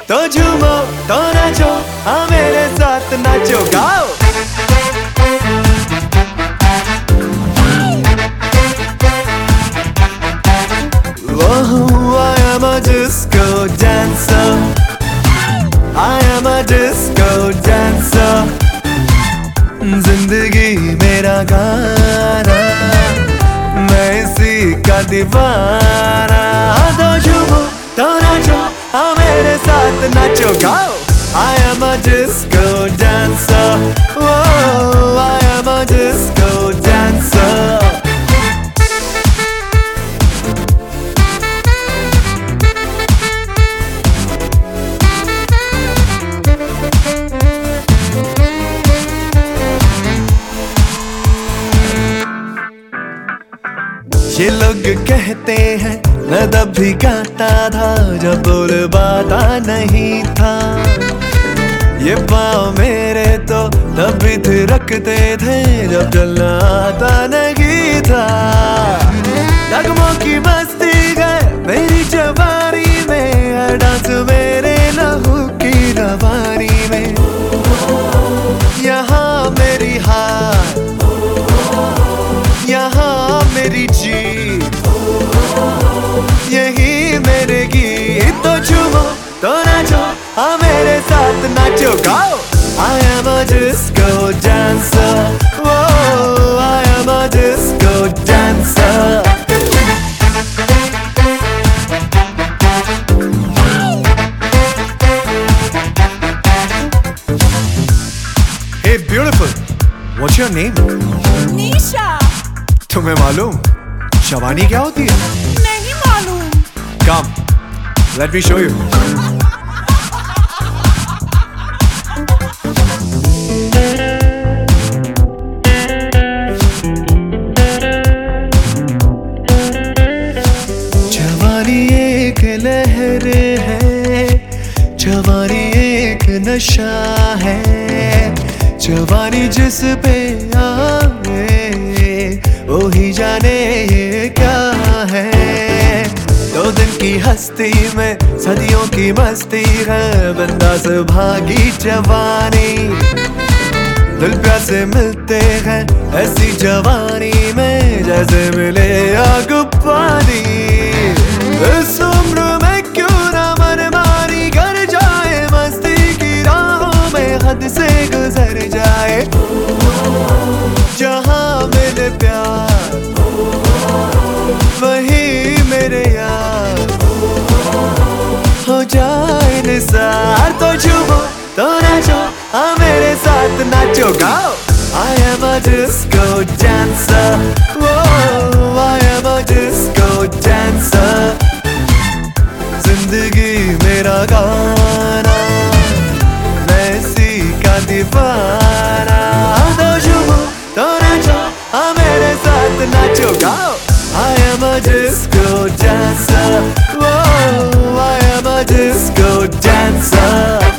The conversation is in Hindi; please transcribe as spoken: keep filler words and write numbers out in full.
तो झूमो तो नाचो, हाँ मेरे साथ नाचो गाओ। Oh, I am a disco dancer. I am a disco dancer. जिंदगी मेरा गाना, मैं इसी का दीवाना। तो झूमो तो नाचो, हाँ मेरे साथ नाचो गाओ। I am a disco dancer. Oh, I am a disco dancer. ये लोग कहते हैं मैं तब भी गाता था जब बोल बाता नहीं था। ये पाँव मेरे तो तब भी थिरकते थे जब चलना आता नहीं था। नगमों की मस्ती गए मेरी जवानी में, डांस मेरे लहू की रवानी में। यहाँ मेरी हार, यहाँ मेरी जीत, यही मेरे गीत। तो झूमो तो नाचो, हाँ मेरे साथ नाचो गाओ। I am a disco dancer. Oh, I am a disco dancer. Hey beautiful, what's your name? निशा। तुम्हें मालूम शवानी क्या होती है? नहीं मालूम। Come, let me show you. जवानी एक लहर है, जवानी एक नशा है। जवानी जिस पे आए वो ही जाने ये क्या है। दो दिन की हस्ती में सदियों की मस्ती है, बिंदास भागी जवानी। दिल प्यासे मिलते हैं ऐसी जवानी में, जैसे मिले आग पानी। इस उम्र में क्यों ना मनमानी कर जाए, मस्ती की राहों में हद से गुजर जाए। जहाँ मिले प्यार वही मेरे यार, हो जाए निसार। तो झूमो तो नाचो, हाँ मेरे साथ नाचो गाओ। I am a disco dancer. Oh, I am a disco dancer. जिंदगी मेरा गाना, मैं इसी का दीवाना। तो झूमो तो नाचो, हाँ मेरे साथ नाचो गाओ। I am a disco dancer. Oh, I am a disco dancer.